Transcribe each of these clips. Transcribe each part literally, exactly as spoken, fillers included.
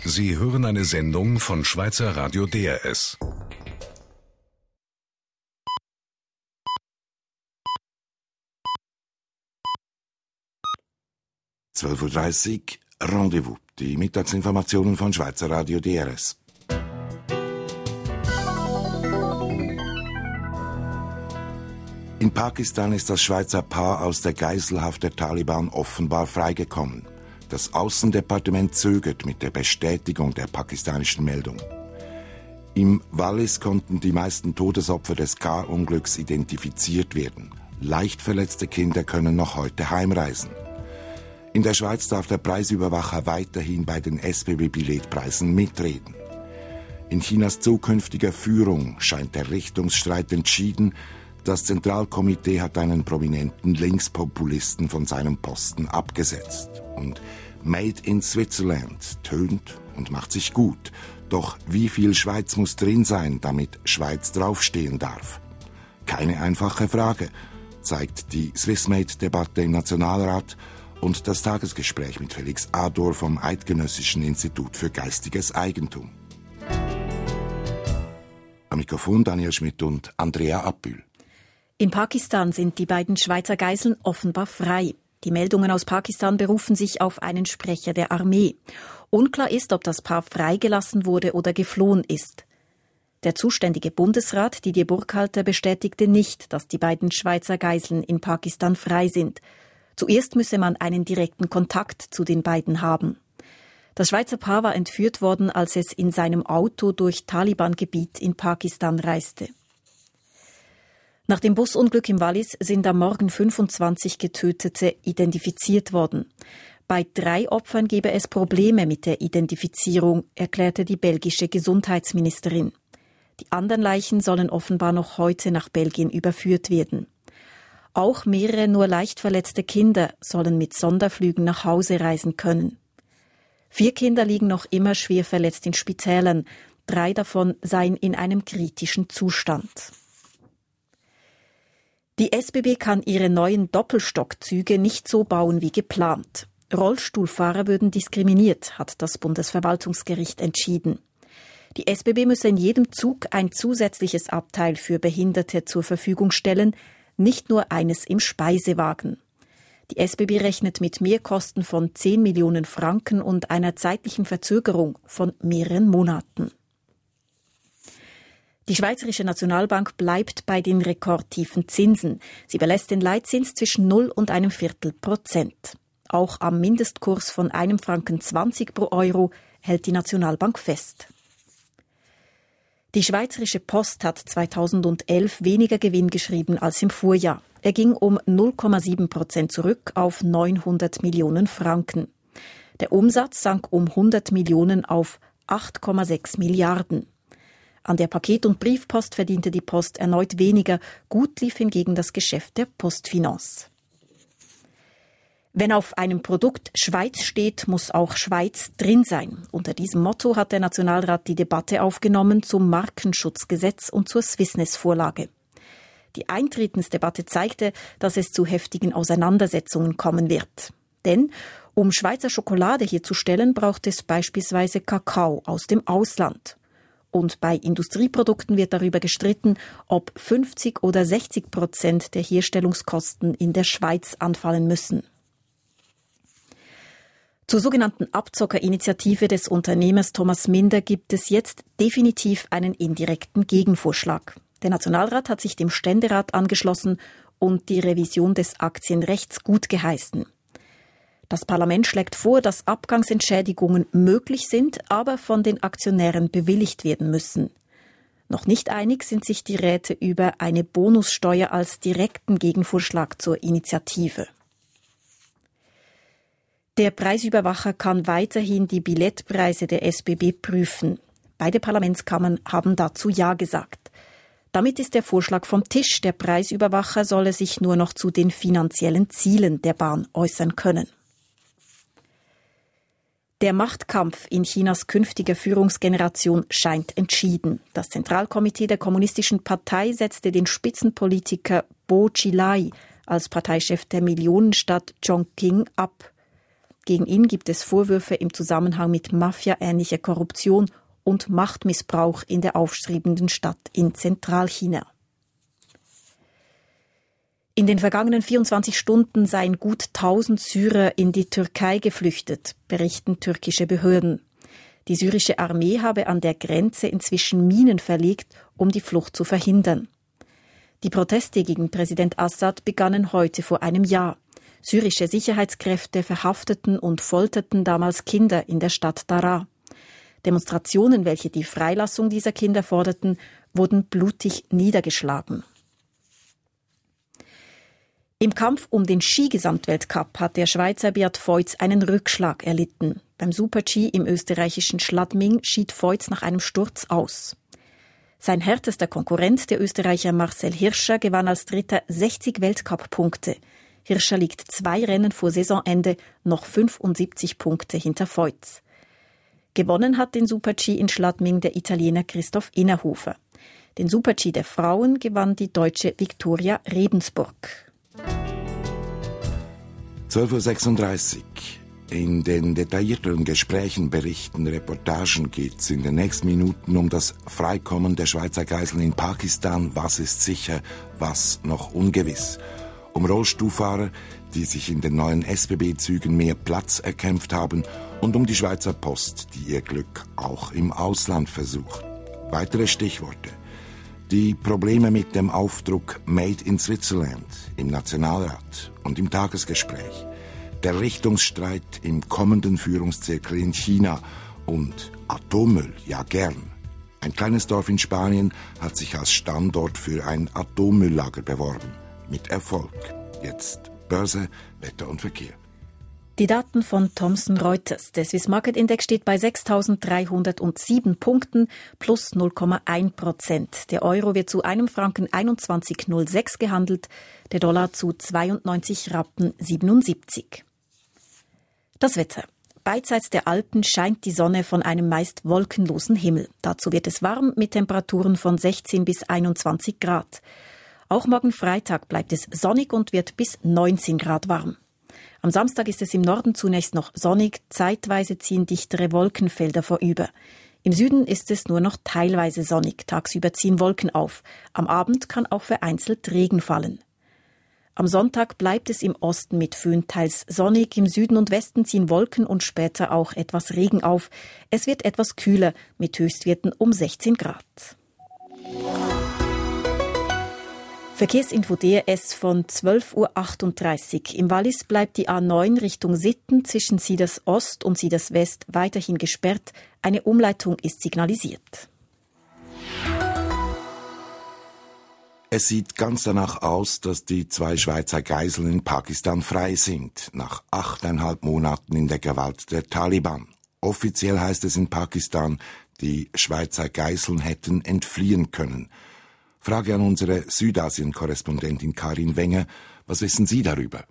Sie hören eine Sendung von Schweizer Radio D R S. zwölf Uhr dreißig, Rendezvous, die Mittagsinformationen von Schweizer Radio D R S. In Pakistan ist das Schweizer Paar aus der Geiselhaft der Taliban offenbar freigekommen. Das Außendepartement zögert mit der Bestätigung der pakistanischen Meldung. Im Wallis konnten die meisten Todesopfer des Car-Unglücks identifiziert werden. Leicht verletzte Kinder können noch heute heimreisen. In der Schweiz darf der Preisüberwacher weiterhin bei den S B B-Billetpreisen mitreden. In Chinas zukünftiger Führung scheint der Richtungsstreit entschieden. Das Zentralkomitee hat einen prominenten Linkspopulisten von seinem Posten abgesetzt. Und Made in Switzerland tönt und macht sich gut. Doch wie viel Schweiz muss drin sein, damit Schweiz draufstehen darf? Keine einfache Frage, zeigt die Swissmade-Debatte im Nationalrat und das Tagesgespräch mit Felix Ador vom Eidgenössischen Institut für Geistiges Eigentum. Am Mikrofon Daniel Schmidt und Andrea Abbühl. In Pakistan sind die beiden Schweizer Geiseln offenbar frei. Die Meldungen aus Pakistan berufen sich auf einen Sprecher der Armee. Unklar ist, ob das Paar freigelassen wurde oder geflohen ist. Der zuständige Bundesrat, Didier Burkhalter, bestätigte nicht, dass die beiden Schweizer Geiseln in Pakistan frei sind. Zuerst müsse man einen direkten Kontakt zu den beiden haben. Das Schweizer Paar war entführt worden, als es in seinem Auto durch Taliban-Gebiet in Pakistan reiste. Nach dem Busunglück im Wallis sind am Morgen fünfundzwanzig Getötete identifiziert worden. Bei drei Opfern gebe es Probleme mit der Identifizierung, erklärte die belgische Gesundheitsministerin. Die anderen Leichen sollen offenbar noch heute nach Belgien überführt werden. Auch mehrere nur leicht verletzte Kinder sollen mit Sonderflügen nach Hause reisen können. Vier Kinder liegen noch immer schwer verletzt in Spitälern. Drei davon seien in einem kritischen Zustand. Die S B B kann ihre neuen Doppelstockzüge nicht so bauen wie geplant. Rollstuhlfahrer würden diskriminiert, hat das Bundesverwaltungsgericht entschieden. Die S B B müsse in jedem Zug ein zusätzliches Abteil für Behinderte zur Verfügung stellen, nicht nur eines im Speisewagen. Die S B B rechnet mit Mehrkosten von zehn Millionen Franken und einer zeitlichen Verzögerung von mehreren Monaten. Die Schweizerische Nationalbank bleibt bei den rekordtiefen Zinsen. Sie belässt den Leitzins zwischen null und einem Viertel Prozent. Auch am Mindestkurs von einem Franken zwanzig pro Euro hält die Nationalbank fest. Die Schweizerische Post hat zweitausendelf weniger Gewinn geschrieben als im Vorjahr. Er ging um null Komma sieben Prozent zurück auf neunhundert Millionen Franken. Der Umsatz sank um hundert Millionen auf acht Komma sechs Milliarden. An der Paket- und Briefpost verdiente die Post erneut weniger. Gut lief hingegen das Geschäft der Postfinance. Wenn auf einem Produkt Schweiz steht, muss auch Schweiz drin sein. Unter diesem Motto hat der Nationalrat die Debatte aufgenommen zum Markenschutzgesetz und zur Swissness-Vorlage. Die Eintretensdebatte zeigte, dass es zu heftigen Auseinandersetzungen kommen wird. Denn um Schweizer Schokolade herzustellen, braucht es beispielsweise Kakao aus dem Ausland. Und bei Industrieprodukten wird darüber gestritten, ob fünfzig oder sechzig Prozent der Herstellungskosten in der Schweiz anfallen müssen. Zur sogenannten Abzockerinitiative des Unternehmers Thomas Minder gibt es jetzt definitiv einen indirekten Gegenvorschlag. Der Nationalrat hat sich dem Ständerat angeschlossen und die Revision des Aktienrechts gutgeheißen. Das Parlament schlägt vor, dass Abgangsentschädigungen möglich sind, aber von den Aktionären bewilligt werden müssen. Noch nicht einig sind sich die Räte über eine Bonussteuer als direkten Gegenvorschlag zur Initiative. Der Preisüberwacher kann weiterhin die Billettpreise der S B B prüfen. Beide Parlamentskammern haben dazu Ja gesagt. Damit ist der Vorschlag vom Tisch. Der Preisüberwacher solle sich nur noch zu den finanziellen Zielen der Bahn äußern können. Der Machtkampf in Chinas künftiger Führungsgeneration scheint entschieden. Das Zentralkomitee der Kommunistischen Partei setzte den Spitzenpolitiker Bo Xilai als Parteichef der Millionenstadt Chongqing ab. Gegen ihn gibt es Vorwürfe im Zusammenhang mit mafiaähnlicher Korruption und Machtmissbrauch in der aufstrebenden Stadt in Zentralchina. In den vergangenen vierundzwanzig Stunden seien gut tausend Syrer in die Türkei geflüchtet, berichten türkische Behörden. Die syrische Armee habe an der Grenze inzwischen Minen verlegt, um die Flucht zu verhindern. Die Proteste gegen Präsident Assad begannen heute vor einem Jahr. Syrische Sicherheitskräfte verhafteten und folterten damals Kinder in der Stadt Daraa. Demonstrationen, welche die Freilassung dieser Kinder forderten, wurden blutig niedergeschlagen. Im Kampf um den Skigesamtweltcup hat der Schweizer Beat Feuz einen Rückschlag erlitten. Beim Super-G im österreichischen Schladming schied Feuz nach einem Sturz aus. Sein härtester Konkurrent, der Österreicher Marcel Hirscher, gewann als Dritter sechzig Weltcup-Punkte. Hirscher liegt zwei Rennen vor Saisonende noch fünfundsiebzig Punkte hinter Feuz. Gewonnen hat den Super-G in Schladming der Italiener Christoph Innerhofer. Den Super-G der Frauen gewann die Deutsche Viktoria Rebensburg. zwölf Uhr sechsunddreißig. In den detaillierteren Gesprächen, Berichten, Reportagen geht es in den nächsten Minuten um das Freikommen der Schweizer Geiseln in Pakistan. Was ist sicher, was noch ungewiss? Um Rollstuhlfahrer, die sich in den neuen S B B-Zügen mehr Platz erkämpft haben, und um die Schweizer Post, die ihr Glück auch im Ausland versucht. Weitere Stichworte: Die Probleme mit dem Aufdruck Made in Switzerland im Nationalrat und im Tagesgespräch, der Richtungsstreit im kommenden Führungszirkel in China und Atommüll, ja gern. Ein kleines Dorf in Spanien hat sich als Standort für ein Atommülllager beworben. Mit Erfolg. Jetzt Börse, Wetter und Verkehr. Die Daten von Thomson Reuters. Der Swiss Market Index steht bei sechstausenddreihundertsieben Punkten plus null Komma eins Prozent. Der Euro wird zu einem Franken einundzwanzig Komma null sechs gehandelt, der Dollar zu zweiundneunzig Rappen siebenundsiebzig. Das Wetter. Beidseits der Alpen scheint die Sonne von einem meist wolkenlosen Himmel. Dazu wird es warm mit Temperaturen von sechzehn bis einundzwanzig Grad. Auch morgen Freitag bleibt es sonnig und wird bis neunzehn Grad warm. Am Samstag ist es im Norden zunächst noch sonnig, zeitweise ziehen dichtere Wolkenfelder vorüber. Im Süden ist es nur noch teilweise sonnig, tagsüber ziehen Wolken auf. Am Abend kann auch vereinzelt Regen fallen. Am Sonntag bleibt es im Osten mit Föhn teils sonnig, im Süden und Westen ziehen Wolken und später auch etwas Regen auf. Es wird etwas kühler mit Höchstwerten um sechzehn Grad. Verkehrsinfo D R S von zwölf Uhr achtunddreißig. Im Wallis bleibt die A neun Richtung Sitten zwischen Sieders Ost und Sieders West weiterhin gesperrt. Eine Umleitung ist signalisiert. Es sieht ganz danach aus, dass die zwei Schweizer Geiseln in Pakistan frei sind, nach achteinhalb Monaten in der Gewalt der Taliban. Offiziell heißt es in Pakistan, die Schweizer Geiseln hätten entfliehen können. Frage an unsere Südasien-Korrespondentin Karin Wenger. Was wissen Sie darüber?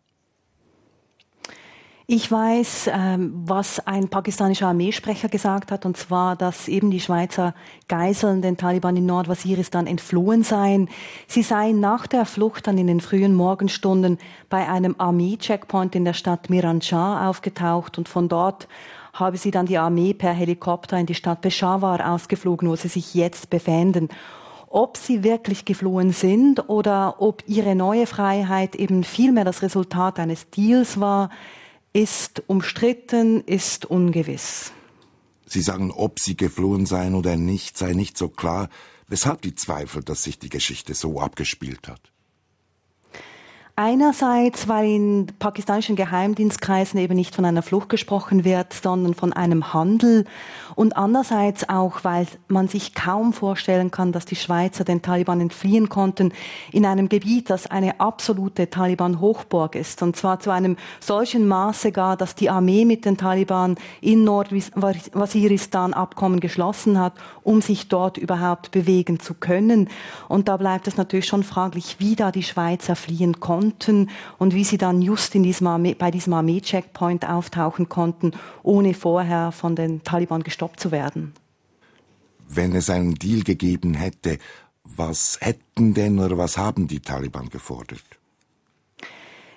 Ich weiß, was ein pakistanischer Armeesprecher gesagt hat, und zwar, dass eben die Schweizer Geiseln den Taliban in Nordwaziristan entflohen seien. Sie seien nach der Flucht dann in den frühen Morgenstunden bei einem Armee-Checkpoint in der Stadt Miranshah aufgetaucht, und von dort habe sie dann die Armee per Helikopter in die Stadt Peshawar ausgeflogen, wo sie sich jetzt befänden. Ob sie wirklich geflohen sind oder ob ihre neue Freiheit eben vielmehr das Resultat eines Deals war, ist umstritten, ist ungewiss. Sie sagen, ob sie geflohen seien oder nicht, sei nicht so klar. Weshalb die Zweifel, dass sich die Geschichte so abgespielt hat? Einerseits, weil in pakistanischen Geheimdienstkreisen eben nicht von einer Flucht gesprochen wird, sondern von einem Handel. Und andererseits auch, weil man sich kaum vorstellen kann, dass die Schweizer den Taliban entfliehen konnten in einem Gebiet, das eine absolute Taliban-Hochburg ist. Und zwar zu einem solchen Maße gar, dass die Armee mit den Taliban in Nordwaziristan Abkommen geschlossen hat, um sich dort überhaupt bewegen zu können. Und da bleibt es natürlich schon fraglich, wie da die Schweizer fliehen konnten und wie sie dann just in diesem Armee, bei diesem Armee-Checkpoint auftauchen konnten, ohne vorher von den Taliban gestoppt zu werden. Wenn es einen Deal gegeben hätte, was hätten denn oder was haben die Taliban gefordert?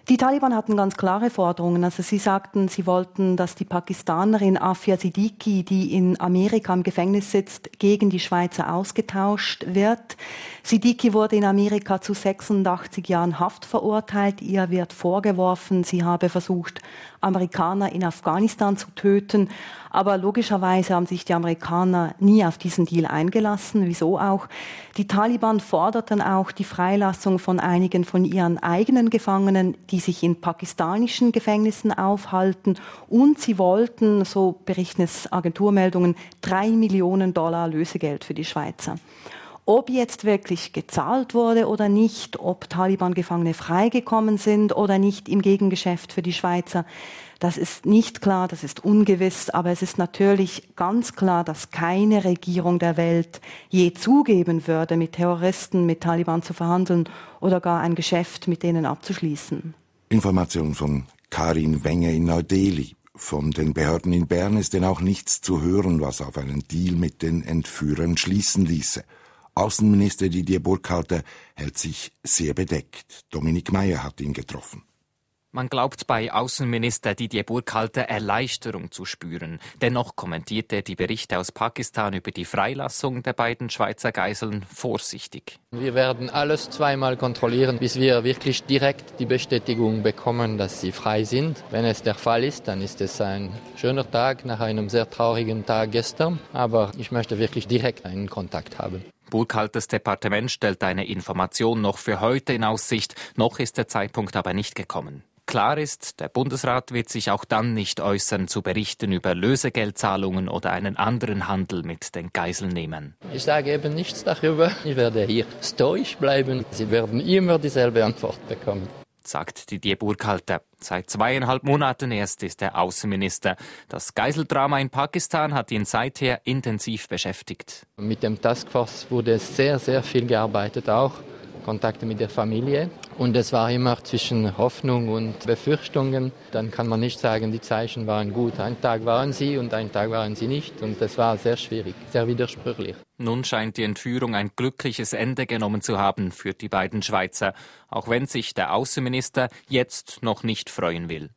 Die Taliban hatten ganz klare Forderungen. Also sie sagten, sie wollten, dass die Pakistanerin Afia Siddiqui, die in Amerika im Gefängnis sitzt, gegen die Schweizer ausgetauscht wird. Siddiqui wurde in Amerika zu sechsundachtzig Jahren Haft verurteilt. Ihr wird vorgeworfen, sie habe versucht, Amerikaner in Afghanistan zu töten. Aber logischerweise haben sich die Amerikaner nie auf diesen Deal eingelassen. Wieso auch? Die Taliban forderten auch die Freilassung von einigen von ihren eigenen Gefangenen, die sich in pakistanischen Gefängnissen aufhalten. Und sie wollten, so berichten es Agenturmeldungen, drei Millionen Dollar Lösegeld für die Schweizer. Ob jetzt wirklich gezahlt wurde oder nicht, ob Taliban-Gefangene freigekommen sind oder nicht im Gegengeschäft für die Schweizer, das ist nicht klar, das ist ungewiss, aber es ist natürlich ganz klar, dass keine Regierung der Welt je zugeben würde, mit Terroristen, mit Taliban zu verhandeln oder gar ein Geschäft mit denen abzuschließen. Information von Karin Wenger in Neu-Delhi. Von den Behörden in Bern ist denn auch nichts zu hören, was auf einen Deal mit den Entführern schließen ließe. Außenminister Didier Burkhalter hält sich sehr bedeckt. Dominik Meyer hat ihn getroffen. Man glaubt bei Außenminister Didier Burkhalter Erleichterung zu spüren. Dennoch kommentiert er die Berichte aus Pakistan über die Freilassung der beiden Schweizer Geiseln vorsichtig. Wir werden alles zweimal kontrollieren, bis wir wirklich direkt die Bestätigung bekommen, dass sie frei sind. Wenn es der Fall ist, dann ist es ein schöner Tag nach einem sehr traurigen Tag gestern. Aber ich möchte wirklich direkt einen Kontakt haben. Burkhalters Departement stellt eine Information noch für heute in Aussicht. Noch ist der Zeitpunkt aber nicht gekommen. Klar ist, der Bundesrat wird sich auch dann nicht äußern zu Berichten über Lösegeldzahlungen oder einen anderen Handel mit den Geiselnehmern. Ich sage eben nichts darüber. Ich werde hier stoisch bleiben. Sie werden immer dieselbe Antwort bekommen, sagt Didier Burkhalter. Seit zweieinhalb Monaten erst ist er Außenminister. Das Geiseldrama in Pakistan hat ihn seither intensiv beschäftigt. Mit dem Taskforce wurde sehr, sehr viel gearbeitet auch. Kontakte mit der Familie. Und es war immer zwischen Hoffnung und Befürchtungen. Dann kann man nicht sagen, die Zeichen waren gut. Ein Tag waren sie und ein Tag waren sie nicht. Und das war sehr schwierig, sehr widersprüchlich. Nun scheint die Entführung ein glückliches Ende genommen zu haben für die beiden Schweizer, auch wenn sich der Außenminister jetzt noch nicht freuen will.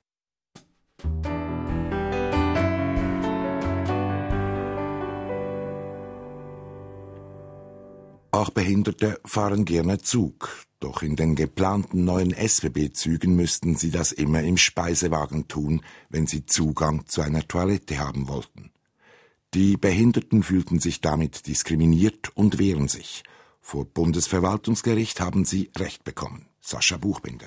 Auch Behinderte fahren gerne Zug. Doch in den geplanten neuen S B B-Zügen müssten sie das immer im Speisewagen tun, wenn sie Zugang zu einer Toilette haben wollten. Die Behinderten fühlten sich damit diskriminiert und wehren sich. Vor Bundesverwaltungsgericht haben sie Recht bekommen. Sascha Buchbinder.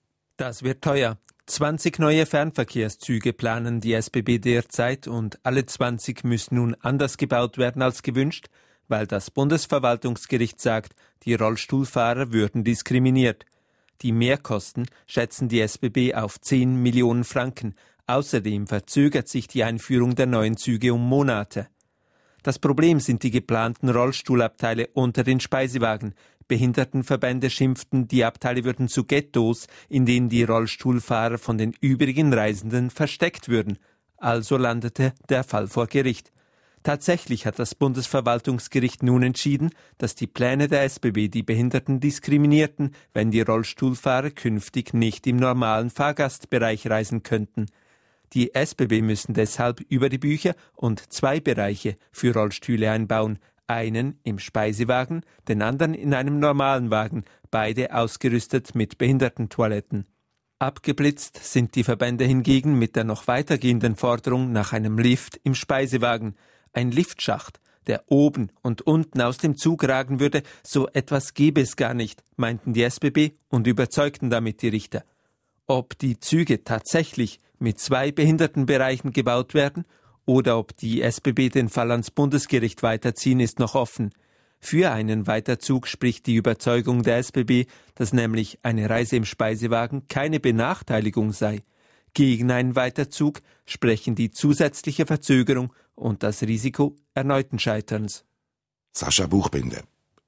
Das wird teuer. zwanzig neue Fernverkehrszüge planen die S B B derzeit und alle zwanzig müssen nun anders gebaut werden als gewünscht, weil das Bundesverwaltungsgericht sagt, die Rollstuhlfahrer würden diskriminiert. Die Mehrkosten schätzen die S B B auf zehn Millionen Franken. Außerdem verzögert sich die Einführung der neuen Züge um Monate. Das Problem sind die geplanten Rollstuhlabteile unter den Speisewagen. Behindertenverbände schimpften, die Abteile würden zu Ghettos, in denen die Rollstuhlfahrer von den übrigen Reisenden versteckt würden. Also landete der Fall vor Gericht. Tatsächlich hat das Bundesverwaltungsgericht nun entschieden, dass die Pläne der S B B die Behinderten diskriminierten, wenn die Rollstuhlfahrer künftig nicht im normalen Fahrgastbereich reisen könnten. Die S B B müssen deshalb über die Bücher und zwei Bereiche für Rollstühle einbauen, einen im Speisewagen, den anderen in einem normalen Wagen, beide ausgerüstet mit Behindertentoiletten. Abgeblitzt sind die Verbände hingegen mit der noch weitergehenden Forderung nach einem Lift im Speisewagen. Ein Liftschacht, der oben und unten aus dem Zug ragen würde, so etwas gäbe es gar nicht, meinten die S B B und überzeugten damit die Richter. Ob die Züge tatsächlich mit zwei Behindertenbereichen gebaut werden oder ob die S B B den Fall ans Bundesgericht weiterziehen, ist noch offen. Für einen Weiterzug spricht die Überzeugung der S B B, dass nämlich eine Reise im Speisewagen keine Benachteiligung sei. Gegen einen Weiterzug sprechen die zusätzliche Verzögerung und das Risiko erneuten Scheiterns. Sascha Buchbinder.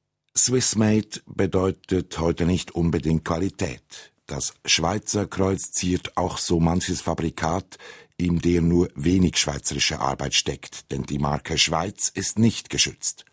Swissmade bedeutet heute nicht unbedingt Qualität. Das Schweizer Kreuz ziert auch so manches Fabrikat, in dem nur wenig schweizerische Arbeit steckt, denn die Marke Schweiz ist nicht geschützt.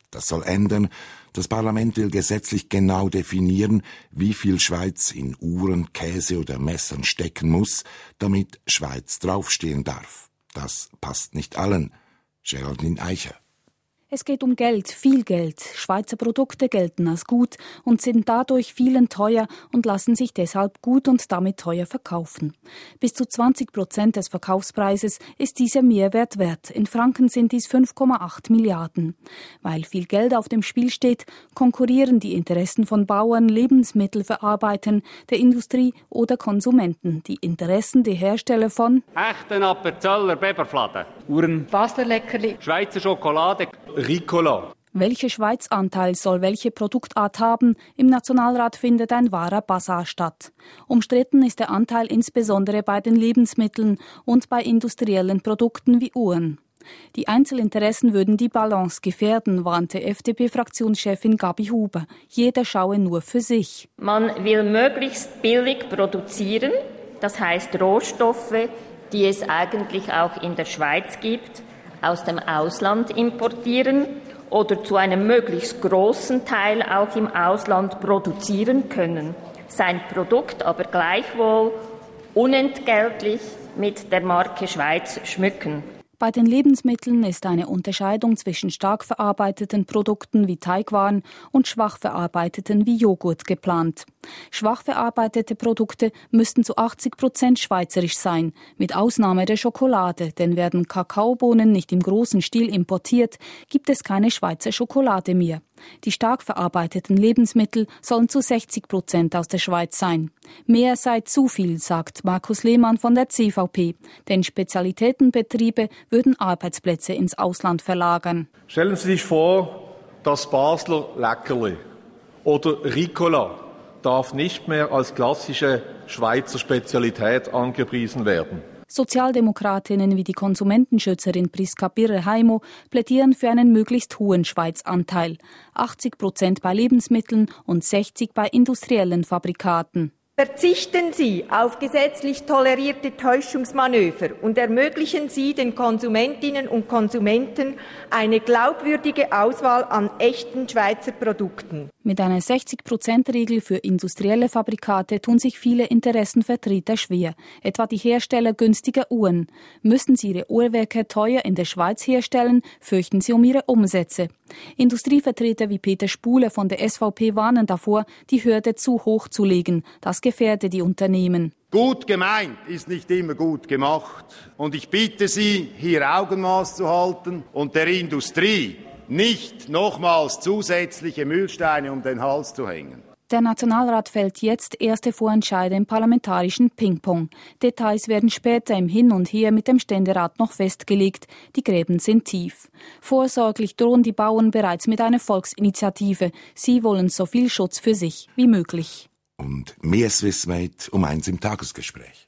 Das soll ändern. Das Parlament will gesetzlich genau definieren, wie viel Schweiz in Uhren, Käse oder Messern stecken muss, damit Schweiz draufstehen darf. Das passt nicht allen. Geraldine Eicher. Es geht um Geld, viel Geld. Schweizer Produkte gelten als gut und sind dadurch vielen teuer und lassen sich deshalb gut und damit teuer verkaufen. Bis zu zwanzig Prozent des Verkaufspreises ist dieser Mehrwert wert. In Franken sind dies fünf Komma acht Milliarden. Weil viel Geld auf dem Spiel steht, konkurrieren die Interessen von Bauern, Lebensmittelverarbeitern, der Industrie oder Konsumenten. Die Interessen der Hersteller von echten Appenzeller Beberfladen, Uhren, Baslerleckerli, Schweizer Schokolade, Ricola. Welcher Schweizanteil soll welche Produktart haben? Im Nationalrat findet ein wahrer Basar statt. Umstritten ist der Anteil insbesondere bei den Lebensmitteln und bei industriellen Produkten wie Uhren. Die Einzelinteressen würden die Balance gefährden, warnte F D P-Fraktionschefin Gabi Huber. Jeder schaue nur für sich. Man will möglichst billig produzieren, das heißt Rohstoffe, die es eigentlich auch in der Schweiz gibt, aus dem Ausland importieren oder zu einem möglichst großen Teil auch im Ausland produzieren können. Sein Produkt aber gleichwohl unentgeltlich mit der Marke Schweiz schmücken. Bei den Lebensmitteln ist eine Unterscheidung zwischen stark verarbeiteten Produkten wie Teigwaren und schwach verarbeiteten wie Joghurt geplant. Schwach verarbeitete Produkte müssten zu achtzig Prozent schweizerisch sein, mit Ausnahme der Schokolade, denn werden Kakaobohnen nicht im großen Stil importiert, gibt es keine Schweizer Schokolade mehr. Die stark verarbeiteten Lebensmittel sollen zu sechzig Prozent aus der Schweiz sein. Mehr sei zu viel, sagt Markus Lehmann von der C V P, denn Spezialitätenbetriebe würden Arbeitsplätze ins Ausland verlagern. Stellen Sie sich vor, das Basler Leckerli oder Ricola darf nicht mehr als klassische Schweizer Spezialität angepriesen werden. Sozialdemokratinnen wie die Konsumentenschützerin Priska Birre-Heimo plädieren für einen möglichst hohen Schweizanteil. achtzig Prozent bei Lebensmitteln und sechzig bei industriellen Fabrikaten. Verzichten Sie auf gesetzlich tolerierte Täuschungsmanöver und ermöglichen Sie den Konsumentinnen und Konsumenten eine glaubwürdige Auswahl an echten Schweizer Produkten. Mit einer sechzig Prozent Regel für industrielle Fabrikate tun sich viele Interessenvertreter schwer, etwa die Hersteller günstiger Uhren. Müssen sie ihre Uhrwerke teuer in der Schweiz herstellen, fürchten sie um ihre Umsätze. Industrievertreter wie Peter Spule von der S V P warnen davor, die Hürde zu hoch zu legen. Das gefährde die Unternehmen. Gut gemeint ist nicht immer gut gemacht. Und ich bitte Sie, hier Augenmaß zu halten und der Industrie nicht nochmals zusätzliche Mühlsteine um den Hals zu hängen. Der Nationalrat fällt jetzt erste Vorentscheide im parlamentarischen Ping-Pong. Details werden später im Hin und Her mit dem Ständerat noch festgelegt. Die Gräben sind tief. Vorsorglich drohen die Bauern bereits mit einer Volksinitiative. Sie wollen so viel Schutz für sich wie möglich. Und mehr Swissmate um eins im Tagesgespräch.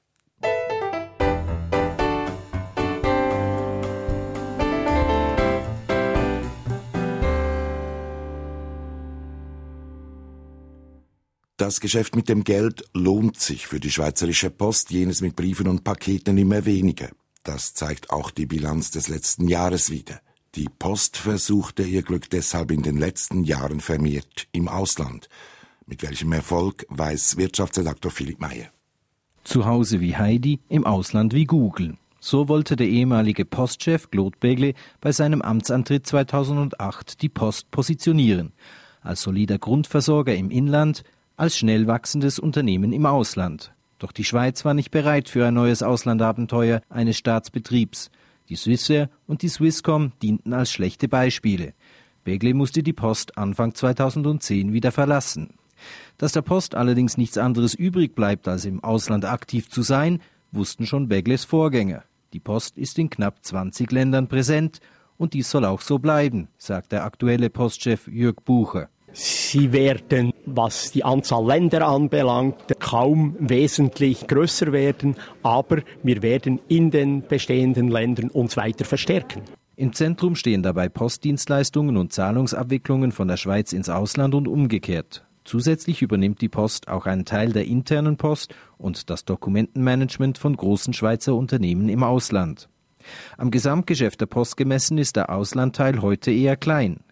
Das Geschäft mit dem Geld lohnt sich für die Schweizerische Post, jenes mit Briefen und Paketen immer weniger. Das zeigt auch die Bilanz des letzten Jahres wieder. Die Post versuchte ihr Glück deshalb in den letzten Jahren vermehrt im Ausland. Mit welchem Erfolg, weiß Wirtschaftsredaktor Philipp Meyer. Zu Hause wie Heidi, im Ausland wie Google. So wollte der ehemalige Postchef Claude Begle bei seinem Amtsantritt zweitausendacht die Post positionieren. Als solider Grundversorger im Inland, als schnell wachsendes Unternehmen im Ausland. Doch die Schweiz war nicht bereit für ein neues Auslandabenteuer eines Staatsbetriebs. Die Swissair und die Swisscom dienten als schlechte Beispiele. Begle musste die Post Anfang zweitausendzehn wieder verlassen. Dass der Post allerdings nichts anderes übrig bleibt, als im Ausland aktiv zu sein, wussten schon Begles Vorgänger. Die Post ist in knapp zwanzig Ländern präsent und dies soll auch so bleiben, sagt der aktuelle Postchef Jürg Bucher. Sie werden, was die Anzahl Länder anbelangt, kaum wesentlich größer werden, aber wir werden in den bestehenden Ländern uns weiter verstärken. Im Zentrum stehen dabei Postdienstleistungen und Zahlungsabwicklungen von der Schweiz ins Ausland und umgekehrt. Zusätzlich übernimmt die Post auch einen Teil der internen Post und das Dokumentenmanagement von großen Schweizer Unternehmen im Ausland. Am Gesamtgeschäft der Post gemessen ist der Auslandteil heute eher klein.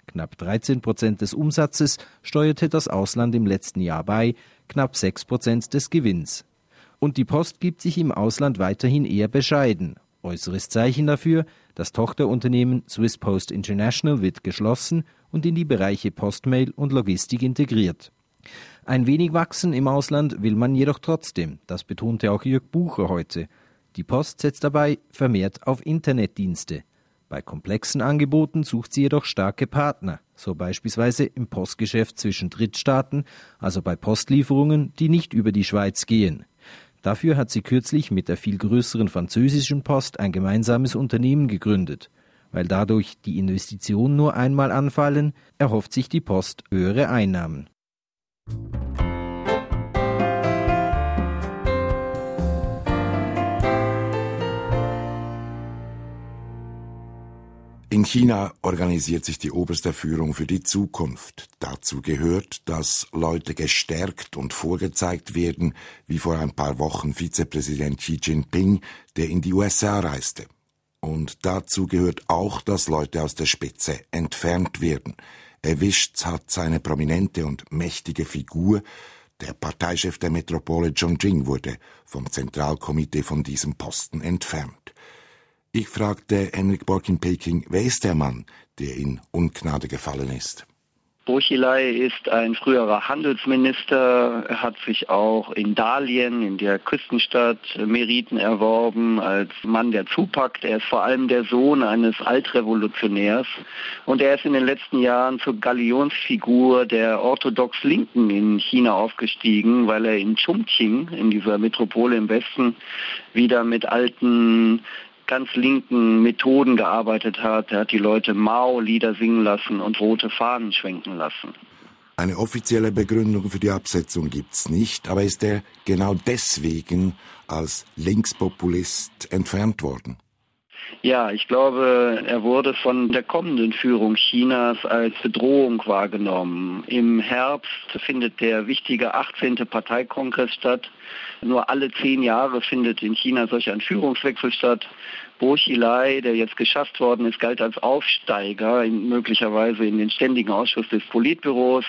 Knapp dreizehn Prozent des Umsatzes steuerte das Ausland im letzten Jahr bei, knapp sechs Prozent des Gewinns. Und die Post gibt sich im Ausland weiterhin eher bescheiden. Äußeres Zeichen dafür, das Tochterunternehmen Swiss Post International wird geschlossen und in die Bereiche Postmail und Logistik integriert. Ein wenig wachsen im Ausland will man jedoch trotzdem, das betonte auch Jörg Bucher heute. Die Post setzt dabei vermehrt auf Internetdienste. Bei komplexen Angeboten sucht sie jedoch starke Partner, so beispielsweise im Postgeschäft zwischen Drittstaaten, also bei Postlieferungen, die nicht über die Schweiz gehen. Dafür hat sie kürzlich mit der viel größeren französischen Post ein gemeinsames Unternehmen gegründet. Weil dadurch die Investitionen nur einmal anfallen, erhofft sich die Post höhere Einnahmen. In China organisiert sich die oberste Führung für die Zukunft. Dazu gehört, dass Leute gestärkt und vorgezeigt werden, wie vor ein paar Wochen Vizepräsident Xi Jinping, der in die U S A reiste. Und dazu gehört auch, dass Leute aus der Spitze entfernt werden. Erwischt hat seine prominente und mächtige Figur. Der Parteichef der Metropole Zhong Jing wurde vom Zentralkomitee von diesem Posten entfernt. Ich fragte Enric Borg in Peking, wer ist der Mann, der in Ungnade gefallen ist? Bo Xilai ist ein früherer Handelsminister. Er hat sich auch in Dalian, in der Küstenstadt, Meriten erworben als Mann, der zupackt. Er ist vor allem der Sohn eines Altrevolutionärs. Und er ist in den letzten Jahren zur Galionsfigur der orthodox-Linken in China aufgestiegen, weil er in Chongqing, in dieser Metropole im Westen, wieder mit alten ganz linken Methoden gearbeitet hat. Er hat die Leute Mao-Lieder singen lassen und rote Fahnen schwenken lassen. Eine offizielle Begründung für die Absetzung gibt's nicht, aber ist er genau deswegen als Linkspopulist entfernt worden? Ja, ich glaube, er wurde von der kommenden Führung Chinas als Bedrohung wahrgenommen. Im Herbst findet der wichtige achtzehnte Parteikongress statt. Nur alle zehn Jahre findet in China solch ein Führungswechsel statt. Bo Xilai, der jetzt geschafft worden ist, galt als Aufsteiger, in, möglicherweise in den ständigen Ausschuss des Politbüros.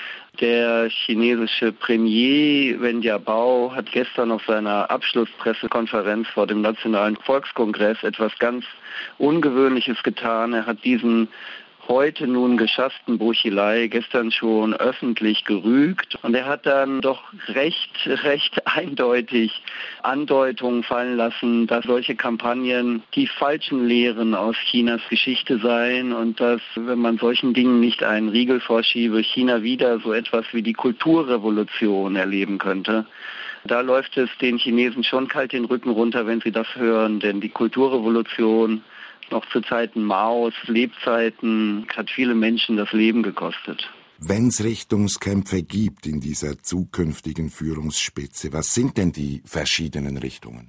Der chinesische Premier Wen Jiabao hat gestern auf seiner Abschlusspressekonferenz vor dem Nationalen Volkskongress etwas ganz Ungewöhnliches getan. Er hat diesen heute nun geschafften Bo Xilai gestern schon öffentlich gerügt und er hat dann doch recht, recht eindeutig Andeutungen fallen lassen, dass solche Kampagnen die falschen Lehren aus Chinas Geschichte seien und dass, wenn man solchen Dingen nicht einen Riegel vorschiebe, China wieder so etwas wie die Kulturrevolution erleben könnte. Da läuft es den Chinesen schon kalt den Rücken runter, wenn sie das hören, denn die Kulturrevolution noch zu Zeiten Maos Lebzeiten hat viele Menschen das Leben gekostet. Wenn es Richtungskämpfe gibt in dieser zukünftigen Führungsspitze, was sind denn die verschiedenen Richtungen?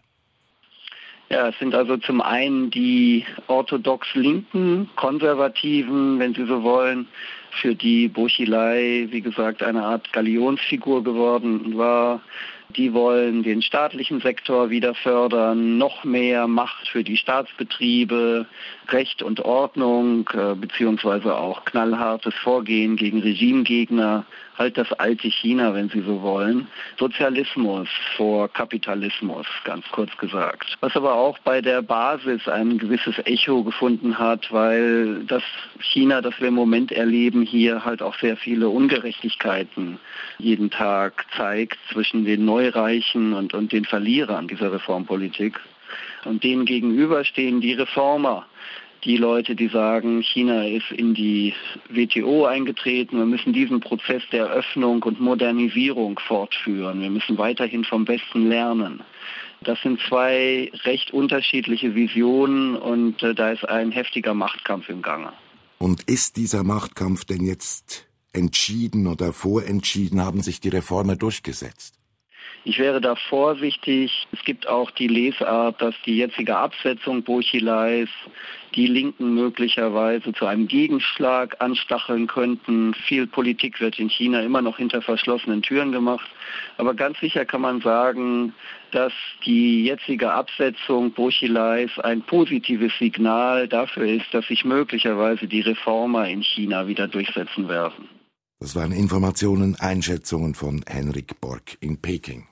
Ja, es sind also zum einen die orthodox Linken, Konservativen, wenn Sie so wollen, für die Bo Xilai, wie gesagt, eine Art Galionsfigur geworden war. Die wollen den staatlichen Sektor wieder fördern, noch mehr Macht für die Staatsbetriebe, Recht und Ordnung, äh, beziehungsweise auch knallhartes Vorgehen gegen Regimegegner, halt das alte China, wenn Sie so wollen. Sozialismus vor Kapitalismus, ganz kurz gesagt. Was aber auch bei der Basis ein gewisses Echo gefunden hat, weil das China, das wir im Moment erleben, hier halt auch sehr viele Ungerechtigkeiten jeden Tag zeigt zwischen den Neureichen und, und den Verlierern dieser Reformpolitik. Und denen gegenüber stehen die Reformer. Die Leute, die sagen, China ist in die W T O eingetreten, wir müssen diesen Prozess der Öffnung und Modernisierung fortführen, wir müssen weiterhin vom Westen lernen. Das sind zwei recht unterschiedliche Visionen und äh, da ist ein heftiger Machtkampf im Gange. Und ist dieser Machtkampf denn jetzt entschieden oder vorentschieden? Haben sich die Reformer durchgesetzt? Ich wäre da vorsichtig. Es gibt auch die Lesart, dass die jetzige Absetzung Burchileis die Linken möglicherweise zu einem Gegenschlag anstacheln könnten. Viel Politik wird in China immer noch hinter verschlossenen Türen gemacht. Aber ganz sicher kann man sagen, dass die jetzige Absetzung Burchileis ein positives Signal dafür ist, dass sich möglicherweise die Reformer in China wieder durchsetzen werden. Das waren Informationen, Einschätzungen von Henrik Borg in Peking.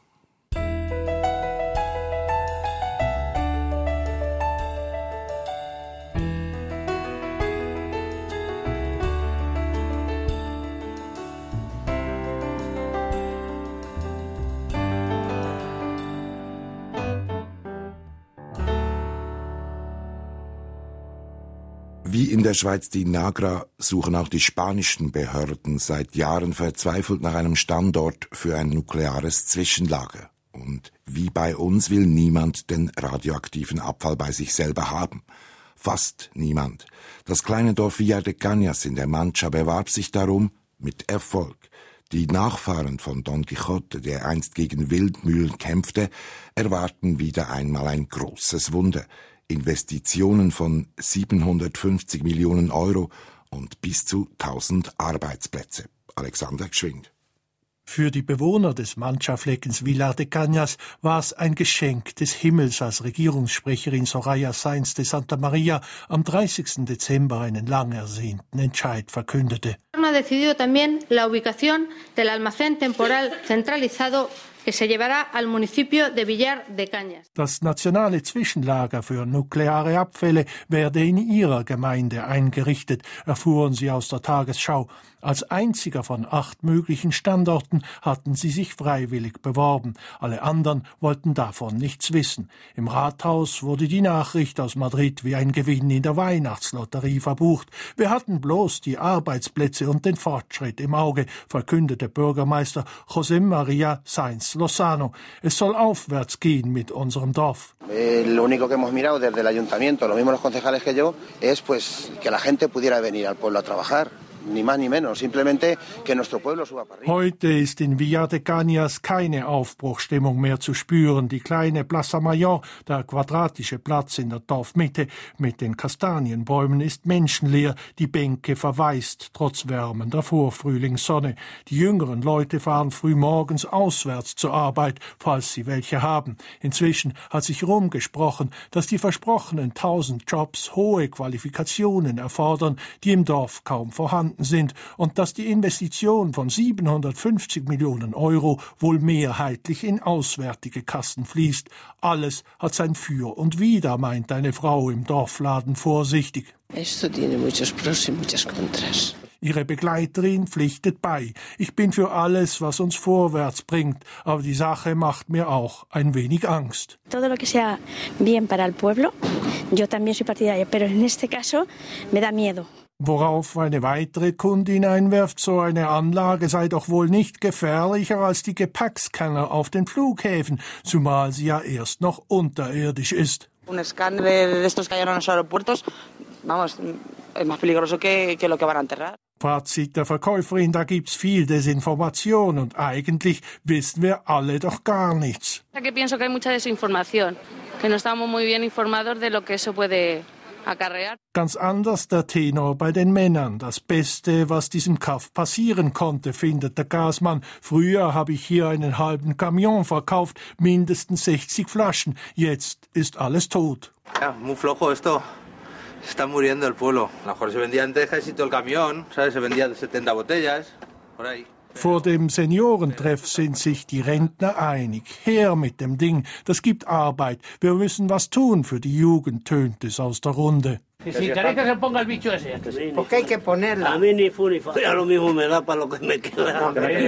Wie in der Schweiz die Nagra suchen auch die spanischen Behörden seit Jahren verzweifelt nach einem Standort für ein nukleares Zwischenlager. Und wie bei uns will niemand den radioaktiven Abfall bei sich selber haben. Fast niemand. Das kleine Dorf Villar de Cañas in der Mancha bewarb sich darum mit Erfolg. Die Nachfahren von Don Quixote, der einst gegen Windmühlen kämpfte, erwarten wieder einmal ein großes Wunder. Investitionen von siebenhundertfünfzig Millionen Euro und bis zu tausend Arbeitsplätze. Alexander Gschwind. Für die Bewohner des Mancha-Fleckens Villar de Cañas war es ein Geschenk des Himmels, als Regierungssprecherin Soraya Sáenz de Santa Maria am dreißigsten Dezember einen lang ersehnten Entscheid verkündete. Ha decidido también la ubicación del almacén temporal centralizado que se llevará al municipio de Villar de Cañas. Das nationale Zwischenlager für nukleare Abfälle werde in ihrer Gemeinde eingerichtet, erfuhren sie aus der Tagesschau. Als einziger von acht möglichen Standorten hatten sie sich freiwillig beworben. Alle anderen wollten davon nichts wissen. Im Rathaus wurde die Nachricht aus Madrid wie ein Gewinn in der Weihnachtslotterie verbucht. Wir hatten bloß die Arbeitsplätze und den Fortschritt im Auge, verkündete Bürgermeister José María Sáenz Lozano. Es soll aufwärts gehen mit unserem Dorf. Eh, lo único que hemos mirado desde el ayuntamiento, lo mismo los concejales que yo, es pues que la gente pudiera venir al pueblo a trabajar. Ni más ni menos, simplemente que nuestro pueblo suba para arriba. Heute ist in Villar de Cañas keine Aufbruchstimmung mehr zu spüren. Die kleine Plaza Mayor, der quadratische Platz in der Dorfmitte mit den Kastanienbäumen, ist menschenleer, die Bänke verwaist, trotz wärmender Vorfrühlingssonne. Die jüngeren Leute fahren früh morgens auswärts zur Arbeit, falls sie welche haben. Inzwischen hat sich rumgesprochen, dass die versprochenen tausend Jobs hohe Qualifikationen erfordern, die im Dorf kaum vorhanden sind und dass die Investition von siebenhundertfünfzig Millionen Euro wohl mehrheitlich in auswärtige Kassen fließt. Alles hat sein Für und Wider, meint eine Frau im Dorfladen vorsichtig. Esto tiene muchos pros y muchas contras. Ihre Begleiterin pflichtet bei. Ich bin für alles, was uns vorwärts bringt, aber die Sache macht mir auch ein wenig Angst. Todo lo que sea bien para el pueblo, yo también soy partidaria, pero en este caso me da miedo. Worauf eine weitere Kundin einwirft, so eine Anlage sei doch wohl nicht gefährlicher als die Gepäckscanner auf den Flughäfen, zumal sie ja erst noch unterirdisch ist. Un escáner de estos que hay en los aeropuertos, vamos, es más peligroso que, que lo que van a enterrar. Fazit der Verkäuferin, da gibt's viel Desinformation und eigentlich wissen wir alle doch gar nichts. Que pienso que hay mucha desinformación, que no estamos muy bien informados de lo que eso puede acarrear. Ganz anders der Tenor bei den Männern. Das Beste, was diesem Kaff passieren konnte, findet der Gasmann. Früher habe ich hier einen halben Camion verkauft, mindestens sechzig Flaschen. Jetzt ist alles tot. Ja, muy flojo esto. Está muriendo el pueblo. A lo mejor se vendía antes casi todo el camión, ¿sabes? Se vendían setenta botellas, por ahí. Vor dem Seniorentreff sind sich die Rentner einig. Her mit dem Ding, das gibt Arbeit. Wir müssen was tun für die Jugend, tönt es aus der Runde. Si queréis que se ponga el bicho ese. Porque hay que ponerla. A mí ni fu ni fa. Ya lo mismo me da para lo que me queda.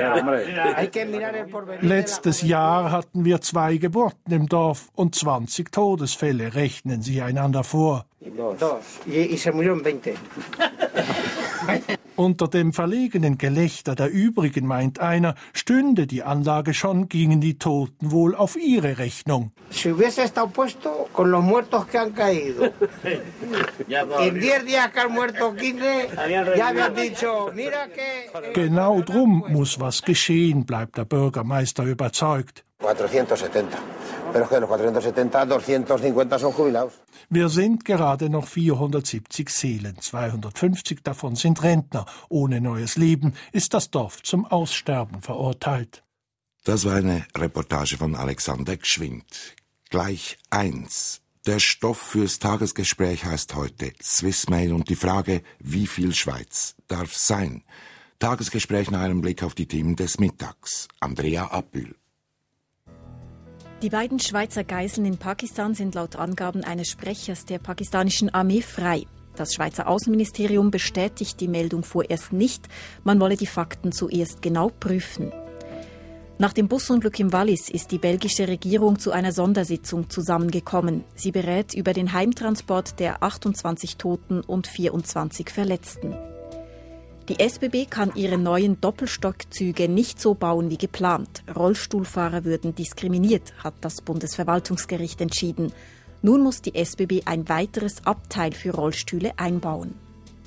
Hay que mirar el porvenir. Letztes Jahr hatten wir zwei Geburten im Dorf und zwanzig Todesfälle, rechnen sie einander vor. Dos. Y, y se murieron veinte. Unter dem verlegenen Gelächter der übrigen, meint einer, stünde die Anlage schon, gingen die Toten wohl auf ihre Rechnung. Si hubiese estado puesto con los muertos que han caído. En diez días que han muerto quince, ya habían dicho, mira que... Genau drum muss was geschehen, bleibt der Bürgermeister überzeugt. cuatrocientos setenta. Pero es que de los cuatrocientos setenta, doscientos cincuenta son jubilados. Wir sind gerade noch vierhundertsiebzig Seelen, zweihundertfünfzig davon sind Rentner. Ohne neues Leben ist das Dorf zum Aussterben verurteilt. Das war eine Reportage von Alexander Gschwind. Gleich eins. Der Stoff fürs Tagesgespräch heißt heute Swissmail und die Frage, wie viel Schweiz darf sein? Tagesgespräch nach einem Blick auf die Themen des Mittags. Andrea Abbühl. Die beiden Schweizer Geiseln in Pakistan sind laut Angaben eines Sprechers der pakistanischen Armee frei. Das Schweizer Außenministerium bestätigt die Meldung vorerst nicht. Man wolle die Fakten zuerst genau prüfen. Nach dem Busunglück im Wallis ist die belgische Regierung zu einer Sondersitzung zusammengekommen. Sie berät über den Heimtransport der achtundzwanzig Toten und vierundzwanzig Verletzten. Die S B B kann ihre neuen Doppelstockzüge nicht so bauen wie geplant. Rollstuhlfahrer würden diskriminiert, hat das Bundesverwaltungsgericht entschieden. Nun muss die S B B ein weiteres Abteil für Rollstühle einbauen.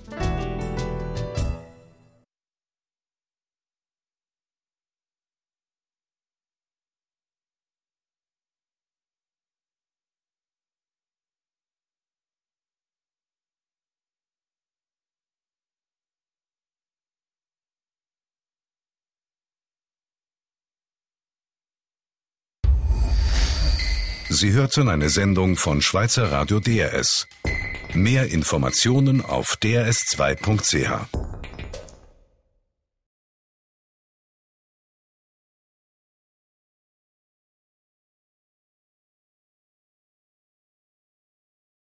Sie hörten eine Sendung von Schweizer Radio D R S. Mehr Informationen auf d r s zwei punkt c h.